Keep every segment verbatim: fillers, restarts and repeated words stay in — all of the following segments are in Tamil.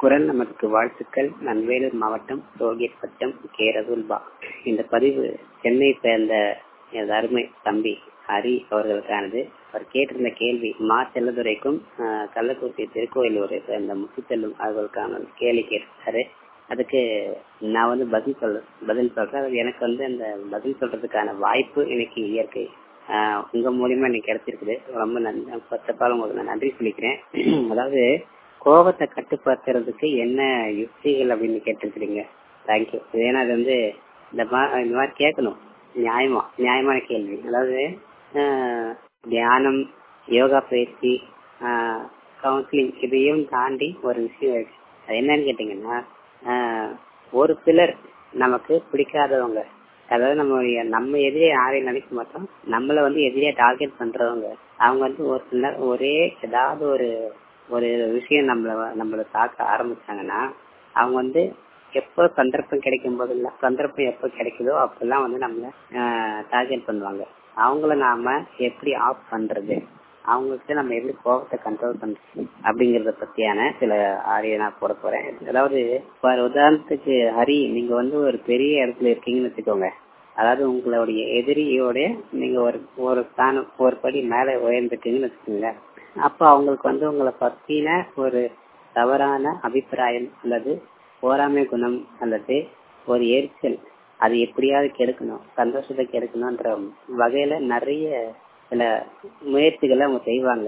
குரல் நமக்கு வாழ்த்துக்கள். நான் வேலூர் மாவட்டம் ரோகேட் பட்டம் கே ரகுல்பா. இந்த பதிவு சென்னை சேர்ந்த எனது அருமை தம்பி ஹரி அவர்களுக்கானது. அவர் கேட்டிருந்த கேள்வி மா செல்லதுரைக்கும் கள்ளக்குறிச்சி திருக்கோயிலூரை சேர்ந்த முத்துச்செல்லும் அவர்களுக்கான கேள்வி கேட்டாரு. அதுக்கு நான் வந்து பதில் சொல்ல பதில் சொல்றேன். அது எனக்கு வந்து அந்த பதில் சொல்றதுக்கான வாய்ப்பு எனக்கு இயற்கை ஆஹ் உங்க மூலியமா எனக்கு கிடைச்சிருக்குது. ரொம்ப நன்றி. பத்தப்பால் உங்களுக்கு நான் நன்றி சொல்லிக்கிறேன். அதாவது கோபத்தை கட்டுப்படுத்துறதுக்கு என்ன யுக்திகள் அப்படின்னு கேட்டிருக்கிறீங்க. தேங்க்யூ. ஏன்னா அது வந்து இந்த மாதிரி இந்த மாதிரி கேட்கணும். நியாயமா நியாயமான கேள்வி. அதாவது தியானம், யோகா பயிற்சி, கவுன்சிலிங் இதையும் தாண்டி ஒரு விஷயம் இருக்கு. அது என்னன்னு கேட்டீங்கன்னா, ஒரு சிலர் நமக்கு பிடிக்காதவங்க, அதாவது நம்ம நம்ம எதிரே யாரையும் நினைக்க மாட்டோம், நம்மள வந்து எதிரே டார்கெட் பண்றவங்க, அவங்க வந்து ஒரு சிலர் ஒரே ஏதாவது ஒரு ஒரு விஷயம் நம்மள நம்மள தாக்க ஆரம்பிச்சாங்கன்னா, அவங்க வந்து எப்போ சந்தர்ப்பம் கிடைக்கும் போதெல்லாம் சந்தர்ப்பம் எப்போ கிடைக்குதோ அப்பெல்லாம் வந்து நம்மள டார்கெட் பண்ணுவாங்க. அவங்கள நாம எப்படி ஆஃப் பண்றது, அவங்களுக்கு நம்ம எப்படி கோபத்தை கண்ட்ரோல் பண்றது அப்படிங்கறத பத்தியான சில ஆடியோ நான் போட போறேன். அதாவது உதாரணத்துக்கு ஹரி, நீங்க வந்து ஒரு பெரிய இடத்துல இருக்கீங்கன்னு வச்சுக்கோங்க. அதாவது உங்களுடைய எதிரியோட நீங்க ஒரு ஒரு ஸ்தானம் ஒரு படி மேல உயர்ந்துட்டீங்கன்னு வச்சுக்கோங்க. அப்ப அவங்களுக்கு வந்து உங்களை பத்தின ஒரு தவறான அபிப்பிராயம் அல்லது போராமை குணம் அல்லது ஒரு எரிச்சல், அது எப்படியாவது கெடுக்கணும், சந்தோஷத்தை கெடுக்கணும்ன்ற வகையில நிறைய சில முயற்சிகளை அவங்க செய்வாங்க.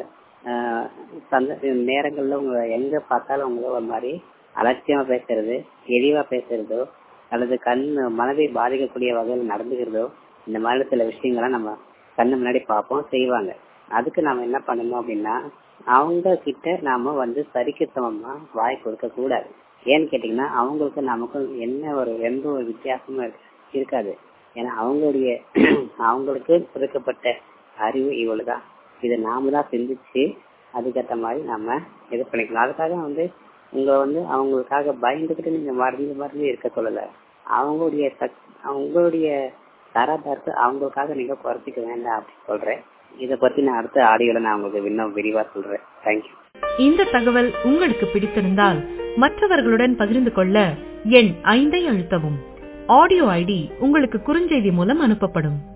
நேரங்கள்ல உங்க எங்க பார்த்தாலும் உங்களை ஒரு மாதிரி அலட்சியமா பேசுறது, எரிவா பேசுறதோ அல்லது கண் மனதை பாதிக்கக்கூடிய வகையில் நடந்துக்கிறதோ, இந்த மாதிரி சில விஷயங்கள்லாம் நம்ம கண்ணு முன்னாடி பார்ப்போம், செய்வாங்க. அதுக்கு நாம என்ன பண்ணணும் அப்படின்னா, அவங்க கிட்ட நாம வந்து சரிக்கு சமமா வாய் கொடுக்க கூடாது. ஏன்னு கேட்டீங்கன்னா, அவங்களுக்கு நமக்கும் என்ன ஒரு எந்த ஒரு வித்தியாசமும் இருக்காது. ஏன்னா அவங்களுடைய அவங்களுக்கு கொடுக்கப்பட்ட அறிவு இவ்வளவுதான். இதை நாம தான் சிந்திச்சு அதுக்கேற்ற மாதிரி நாம இது பண்ணிக்கலாம். அதுக்காக வந்து உங்க வந்து அவங்களுக்காக பயந்துகிட்டு நீங்க மருந்து மருந்து இருக்க சொல்லல. அவங்களுடைய அவங்களுடைய தரதற்கு அவங்களுக்காக நீங்க குறைச்சிக்க வேண்டாம் அப்படின்னு சொல்றேன். இதை பத்தி நான் அடுத்த ஆடியோல நான் உங்களுக்கு இன்னும் விரிவா சொல்றேன். தேங்க்யூ. இந்த தகவல் உங்களுக்கு பிடித்திருந்தால் மற்றவர்களுடன் பகிர்ந்து கொள்ள எண் ஐந்தை அழுத்தவும். ஆடியோ ஐடி உங்களுக்கு குறுஞ்செய்தி மூலம் அனுப்பப்படும்.